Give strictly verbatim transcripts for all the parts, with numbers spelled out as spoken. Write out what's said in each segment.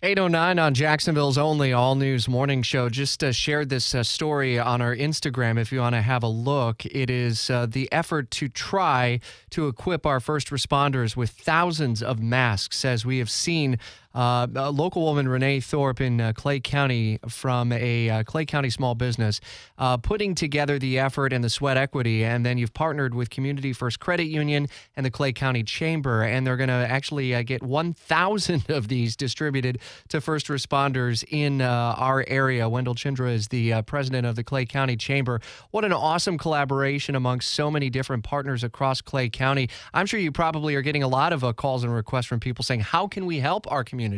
eight oh nine on Jacksonville's only all-news morning show. Just uh, shared this uh, story on our Instagram if you want to have a look. It is uh, the effort to try to equip our first responders with thousands of masks, as we have seen uh, a local woman, Renee Thorpe, in uh, Clay County from a uh, Clay County small business, uh, putting together the effort and the sweat equity. And then you've partnered with Community First Credit Union and the Clay County Chamber, and they're going to actually uh, get one thousand of these distributed to first responders in uh, our area. Wendell Chindra is the uh, president of the Clay County Chamber. What an awesome collaboration amongst so many different partners across Clay County. I'm sure you probably are getting a lot of uh, calls and requests from people saying, how can we help our community?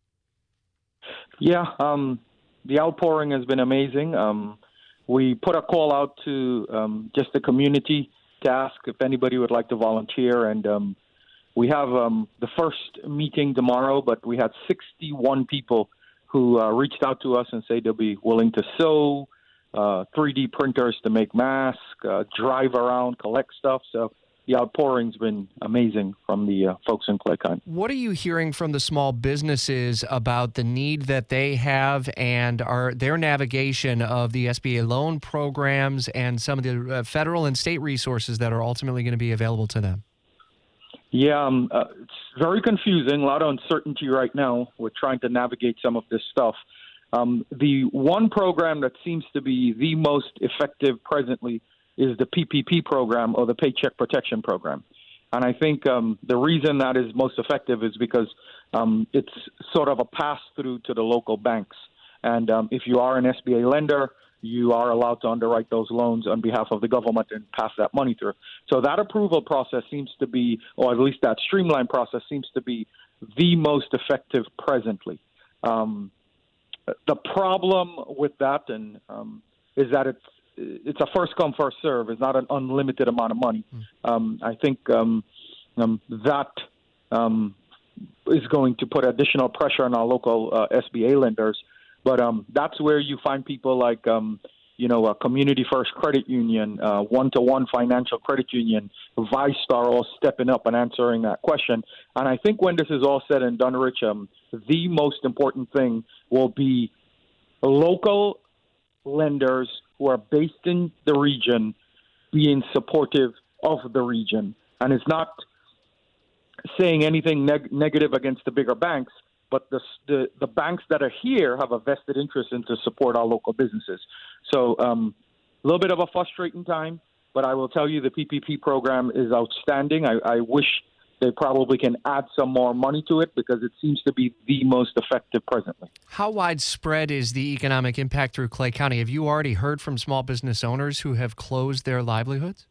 Yeah, um, the outpouring has been amazing. Um, we put a call out to um, just the community to ask if anybody would like to volunteer, and um, we have um, the first meeting tomorrow, but we had sixty-one people who uh, reached out to us and say they'll be willing to sew, uh, three D printers to make masks, uh, drive around, collect stuff. So the outpouring's been amazing from the uh, folks in Clay County. What are you hearing from the small businesses about the need that they have and are their navigation of the S B A loan programs and some of the uh, federal and state resources that are ultimately going to be available to them? Yeah, um, uh, it's very confusing. A lot of uncertainty right now. We're trying to navigate some of this stuff. Um, the one program that seems to be the most effective presently is the P P P program, or the Paycheck Protection Program. And I think um, the reason that is most effective is because um, it's sort of a pass-through to the local banks. And um, if you are an S B A lender, you are allowed to underwrite those loans on behalf of the government and pass that money through. So that approval process seems to be, or at least that streamlined process seems to be the most effective presently. Um, the problem with that and um, is that it's it's a first come, first serve. It's not an unlimited amount of money. Um, I think um, um, that um, is going to put additional pressure on our local uh, S B A lenders. But um, that's where you find people like, um, you know, a Community First Credit Union, uh, One-to-One Financial Credit Union, VyStar all stepping up and answering that question. And I think when this is all said and done, Rich, um, the most important thing will be local lenders who are based in the region being supportive of the region. And it's not saying anything neg- negative against the bigger banks, but the, the the banks that are here have a vested interest in to support our local businesses. So um, a little bit of a frustrating time, but I will tell you the P P P program is outstanding. I, I wish they probably can add some more money to it because it seems to be the most effective presently. How widespread is the economic impact through Clay County? Have you already heard from small business owners who have closed their livelihoods?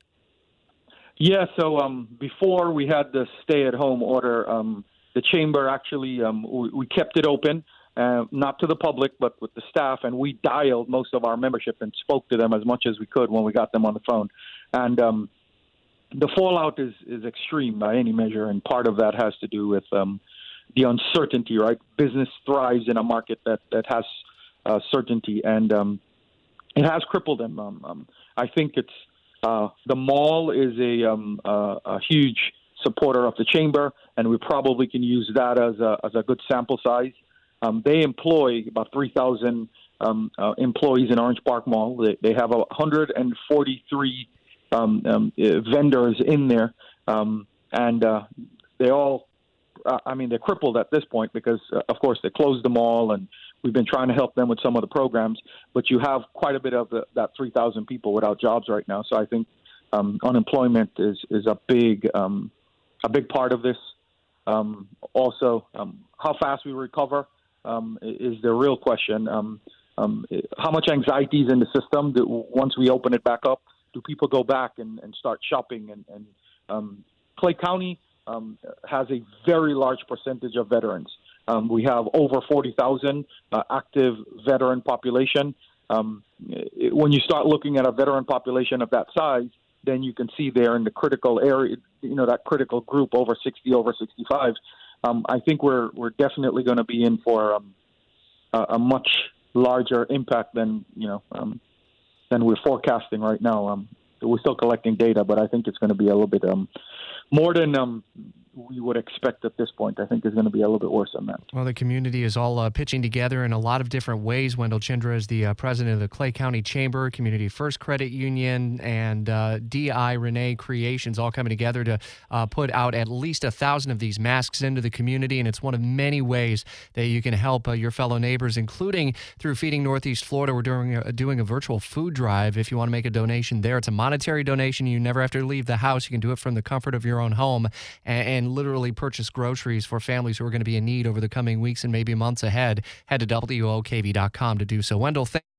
Yeah, so um, before we had the stay-at-home order, um, the chamber actually, um, we, we kept it open, uh, not to the public, but with the staff, and we dialed most of our membership and spoke to them as much as we could when we got them on the phone. And um, the fallout is, is extreme by any measure, and part of that has to do with um, the uncertainty, right? Business thrives in a market that, that has uh, certainty, and um, it has crippled them. Um, um, I think it's uh, the mall is a, um, uh, a huge supporter of the chamber, and we probably can use that as a, as a good sample size. Um, they employ about three thousand um, uh, employees in Orange Park Mall. They, they have one hundred forty-three Um, um, uh, vendors in there, um, and uh, they all, uh, I mean, they're crippled at this point because, uh, of course, they closed them all, and we've been trying to help them with some of the programs, but you have quite a bit of the, that three thousand people without jobs right now, so I think um, unemployment is, is a big um, a big part of this. Um, also, um, how fast we recover um, is the real question. Um, um, how much anxiety is in the system that once we open it back up? Do people go back and, and start shopping? And, and um, Clay County um, has a very large percentage of veterans. Um, we have over forty thousand uh, active veteran population. Um, it, when you start looking at a veteran population of that size, then you can see there in the critical area, you know, that critical group over sixty, over sixty-five. Um, I think we're we're definitely going to be in for um, a, a much larger impact than you know. Um, than we're forecasting right now. Um, we're still collecting data, but I think it's going to be a little bit um, more than um, we would expect at this point. I think is going to be a little bit worse than that. Well, the community is all uh, pitching together in a lot of different ways. Wendell Chindra is the uh, president of the Clay County Chamber, Community First Credit Union, and uh, D I Renee Creations all coming together to uh, put out at least a thousand of these masks into the community. And it's one of many ways that you can help uh, your fellow neighbors, including through Feeding Northeast Florida. We're doing a, doing a virtual food drive. If you want to make a donation there, it's a monetary donation. You never have to leave the house. You can do it from the comfort of your own home and, and literally purchase groceries for families who are going to be in need over the coming weeks and maybe months ahead. Head to W O K V dot com to do so. Wendell, thank